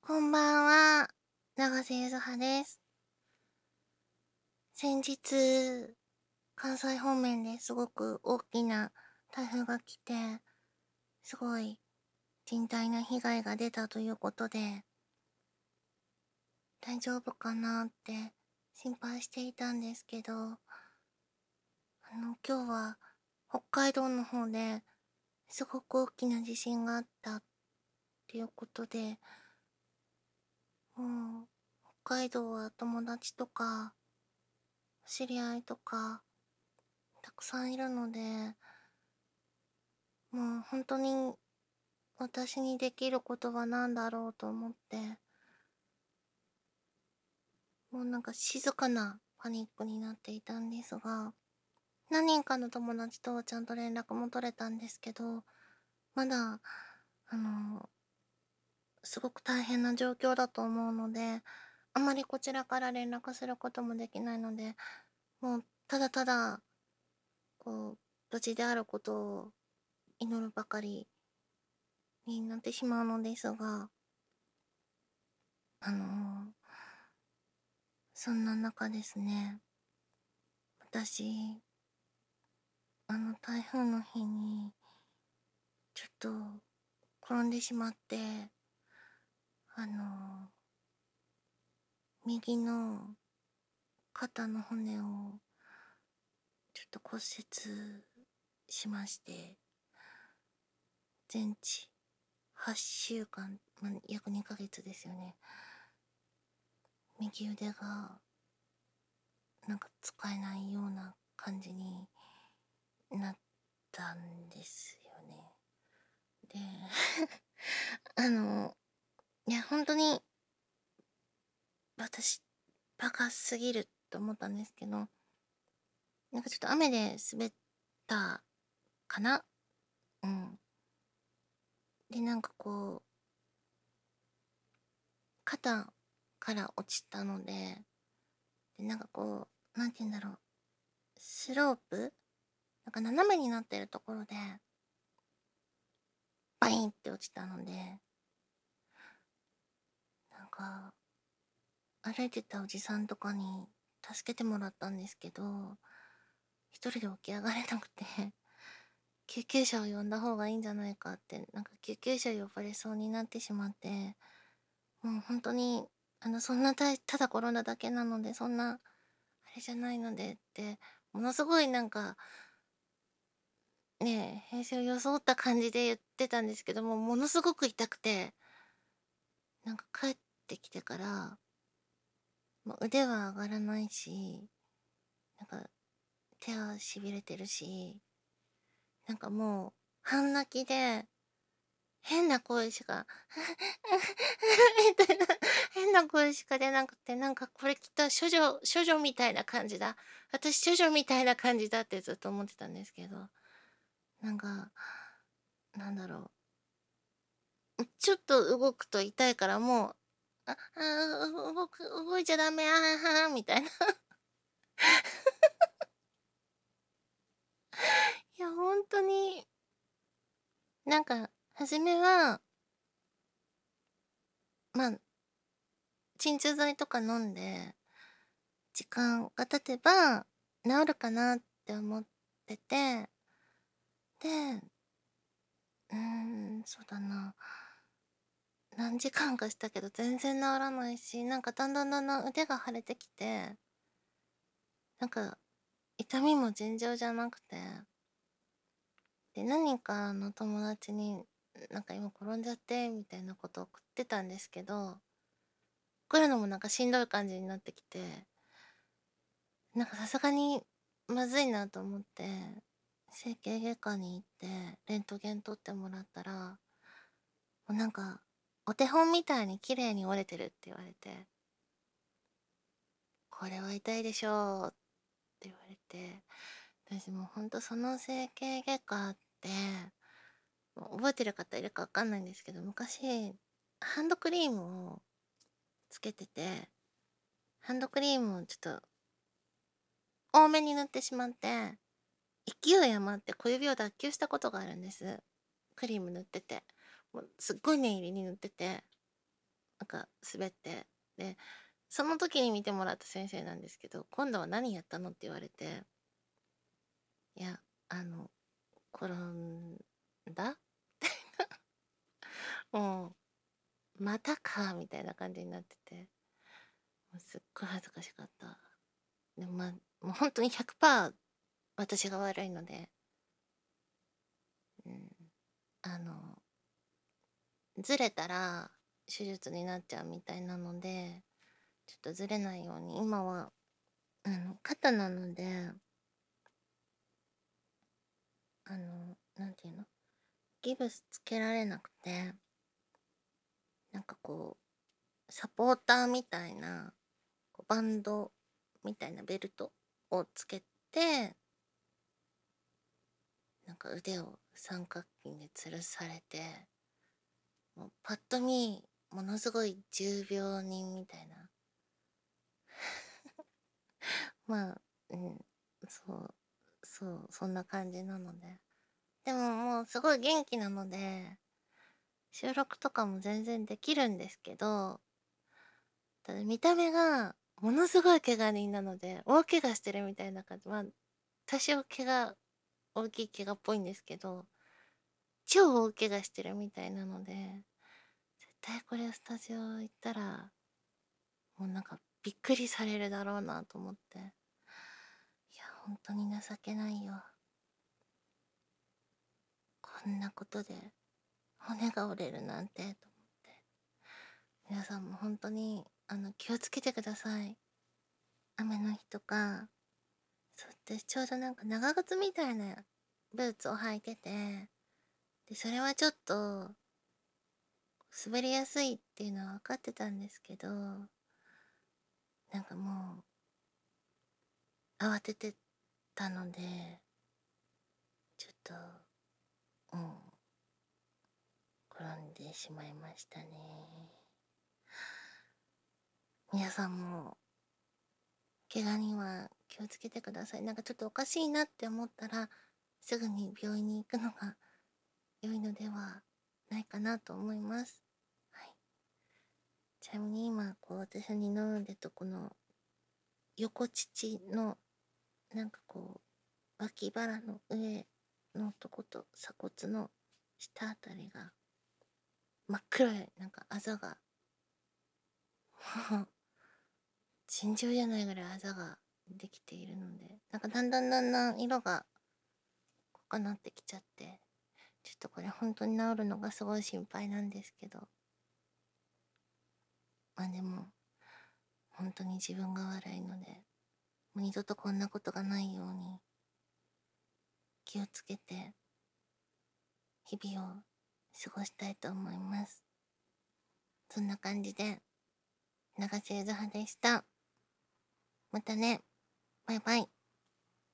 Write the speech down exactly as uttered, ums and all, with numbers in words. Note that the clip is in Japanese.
こんばんは、永瀬ゆずはです。先日、関西方面ですごく大きな台風が来て、すごい甚大な被害が出たということで、大丈夫かなって心配していたんですけど、あの、今日は北海道の方ですごく大きな地震があったっていうことで、もう、北海道は友達とか、知り合いとか、たくさんいるので、もう本当に私にできることは何だろうと思って、もうなんか静かなパニックになっていたんですが、何人かの友達とはちゃんと連絡も取れたんですけど、まだ、あの、すごく大変な状況だと思うので、あまりこちらから連絡することもできないので、もうただただ、こう、無事であることを祈るばかりになってしまうのですが、あのそんな中ですね、私、あの台風の日に、ちょっと転んでしまって、あの、右の肩の骨をちょっと骨折しまして、全治はっしゅうかん、まあ、約にかげつですよね。右腕がなんか使えないような感じになったんですよね。で、あの、いや、本当に私、バカすぎると思ったんですけど、なんかちょっと雨で滑ったかな。うん。で、なんかこう、肩から落ちたので、で、なんかこう、なんて言うんだろう。スロープなんか斜めになってるところで、バインって落ちたので、なんか、歩いてたおじさんとかに助けてもらったんですけど、一人で起き上がれなくて、救急車を呼んだ方がいいんじゃないかって、なんか救急車呼ばれそうになってしまって、もう本当に、あの、そんなたただ転んだだけなので、そんな、あれじゃないのでって、ものすごいなんか、ねえ、平静を装った感じで言ってたんですけども、ものすごく痛くて、なんか帰ってきてから、もう腕は上がらないし、なんか手は痺れてるし、なんかもう、半泣きで、変な声しかみたいな、変な声しか出なくて、なんかこれきっと処女処女みたいな感じだ。私処女みたいな感じだってずっと思ってたんですけど、なんか、なんだろう、ちょっと動くと痛いからもう、あ、あう動く動いちゃダメ、あははみたいな。いや、ほんとに、なんか初めは、まあ、鎮痛剤とか飲んで時間が経てば治るかなって思ってて、で、うーん、そうだな、何時間かしたけど全然治らないし、なんかだんだんだんだん腕が腫れてきて、なんか痛みも尋常じゃなくて、で、何人かの友達に、なんか今転んじゃってみたいなことを送ってたんですけど、送るのもなんかしんどい感じになってきて、なんかさすがにまずいなと思って、整形外科に行ってレントゲン取ってもらったら、もうなんか、お手本みたいに綺麗に折れてるって言われて、これは痛いでしょうって言われて、私もうほんとその整形外科って、もう覚えてる方いるかわかんないんですけど、昔、ハンドクリームをつけてて、ハンドクリームをちょっと多めに塗ってしまって、勢い余って小指を脱臼したことがあるんです。クリーム塗ってて。もうすっごい念入りに塗ってて、 か滑って、で、その時に見てもらった先生なんですけど、今度は何やったのって言われて、いや、あの、転んだもう、またかみたいな感じになってて、もうすっごい恥ずかしかった。でもまあ、もう本当にひゃくパーセント私が悪いので、うん、あの、ずれたら手術になっちゃうみたいなので、ちょっとずれないように、今は、あの、肩なので、あの、なんていうの、ギブスつけられなくて、なんかこう、サポーターみたいな、こうバンドみたいなベルトをつけて、なんか腕を三角筋で吊るされて、もうパッと見、ものすごい重病人みたいな。まあ、うん、そう、そう、そんな感じなので。でももうすごい元気なので、収録とかも全然できるんですけど、ただ見た目がものすごい怪我人なので、大怪我してるみたいな感じ。まあ、多少怪我、大きい怪我っぽいんですけど、超大怪我してるみたいなので、絶対これスタジオ行ったら、もうなんかびっくりされるだろうなと思って。いや、本当に情けないよ。こんなことで骨が折れるなんて、と思って。皆さんも本当に、あの、気をつけてください。雨の日とか、そうってちょうどなんか長靴みたいなブーツを履いてて、で、それはちょっと滑りやすいっていうのは分かってたんですけど、なんかもう慌ててたので、ちょっと、うん、転んでしまいましたね。皆さんも、怪我には気をつけてください。なんかちょっとおかしいなって思ったら、すぐに病院に行くのが良いのではないかなと思います。はい。ちなみに今、こう、私に飲んでとこの横乳の、なんかこう、脇腹の上のとこと鎖骨の下あたりが真っ黒い、なんかあざが、もう、尋常じゃないぐらいあざができているので、なんかだんだんだんだん色が濃くなってきちゃって、ちょっとこれ本当に治るのがすごい心配なんですけど、まあでも、本当に自分が悪いので、もう二度とこんなことがないように気をつけて日々を過ごしたいと思います。そんな感じで、長瀬ゆずはでした。またね。バイバイ。